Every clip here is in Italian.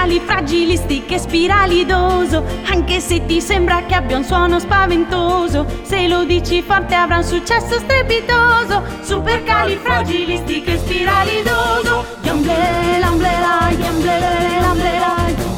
Supercalifragilistiche spiralidoso, anche se ti sembra che abbia un suono spaventoso, se lo dici forte avrà un successo strepitoso. Supercalifragilistiche spiralidoso. Yamblera, umbrella, yamblera, umbrella.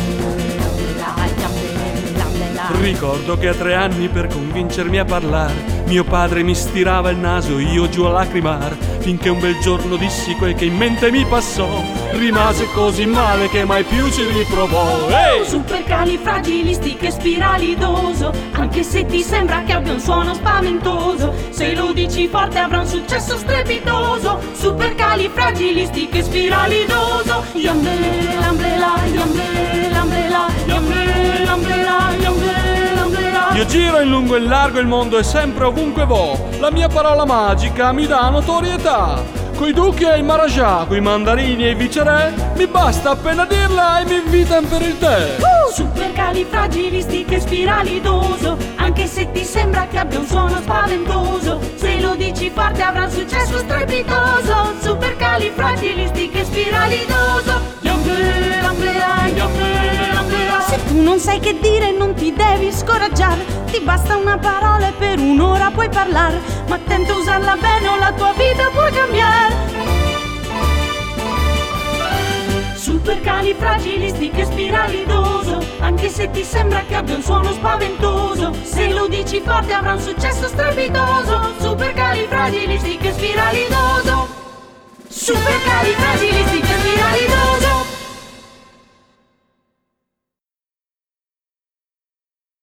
Ricordo che a 3 anni per convincermi a parlare mio padre mi stirava il naso, io giù a lacrimar, finché un bel giorno dissi quel che in mente mi passò. Rimase così male che mai più ci riprovò. Hey! Supercalifragilistiche spiralidoso, anche se ti sembra che abbia un suono spaventoso, se lo dici forte avrà un successo strepitoso. Supercalifragilistiche spiralidoso. Yamblera, umbrella, yamblera, umbrella, yamblera, umbrella, yamblera, umbrella. Io giro in lungo e in largo il mondo e sempre ovunque vo, la mia parola magica mi dà notorietà. Coi duchi e i maharaja, coi mandarini e i viceré, mi basta appena dirla e mi invitano per il tè. Supercalifragilistiche spiralidoso, anche se ti sembra che abbia un suono spaventoso, se lo dici forte avrà un successo strepitoso. Supercalifragilistiche spiralidoso. Yamblera, umbrella, yamblera, umbrella. Se tu non sai che dire non ti devi scoraggiare, ti basta una parola e per un'ora puoi parlare, ma attento a usarla bene o la tua vita può cambiare. Supercalifragilistiche spiralidoso, anche se ti sembra che abbia un suono spaventoso, se lo dici forte avrà un successo strepitoso. Supercalifragilistiche spiralidoso. Supercalifragilistiche spiralidoso.